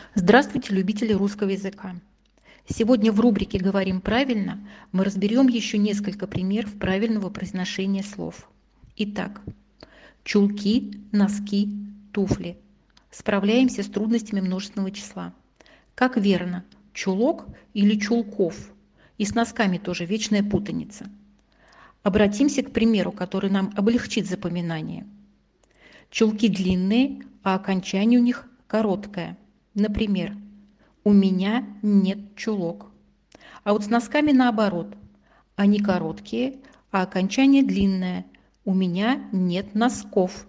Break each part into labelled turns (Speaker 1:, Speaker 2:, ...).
Speaker 1: Здравствуйте, любители русского языка! Сегодня в рубрике «Говорим правильно» мы разберем еще несколько примеров правильного произношения слов. Итак, чулки, носки, туфли. Справляемся с трудностями множественного числа. Как верно, чулок или чулков? И с носками тоже вечная путаница. Обратимся к примеру, который нам облегчит запоминание. Чулки длинные, а окончание у них короткое. Например, у меня нет чулок. А вот с носками наоборот. Они короткие, а окончание длинное. У меня нет носков.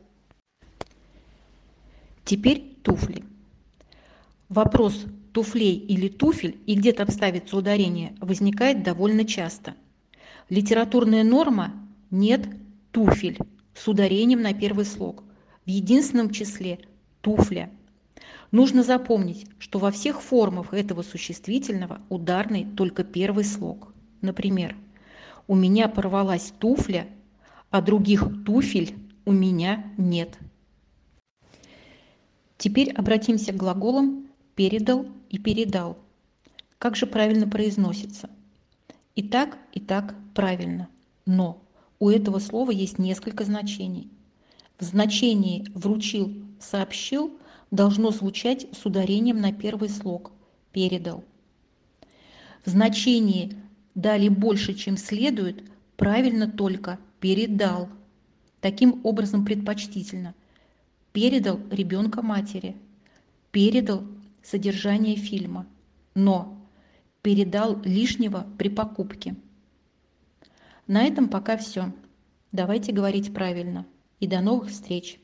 Speaker 1: Теперь туфли. Вопрос туфлей или туфель и где там ставится ударение возникает довольно часто. Литературная норма «нет туфель» с ударением на первый слог. В единственном числе туфля. Нужно запомнить, что во всех формах этого существительного ударный только первый слог. Например, у меня порвалась туфля, а других туфель у меня нет. Теперь обратимся к глаголам «передал» и «передал». Как же правильно произносится? И так правильно. Но у этого слова есть несколько значений. В значении «вручил», «сообщил» должно звучать с ударением на первый слог «передал». В значении «дали больше, чем следует» правильно только «передал». Таким образом предпочтительно. Передал ребенка матери, передал содержание фильма, но передал лишнего при покупке. На этом пока все. Давайте говорить правильно. И до новых встреч!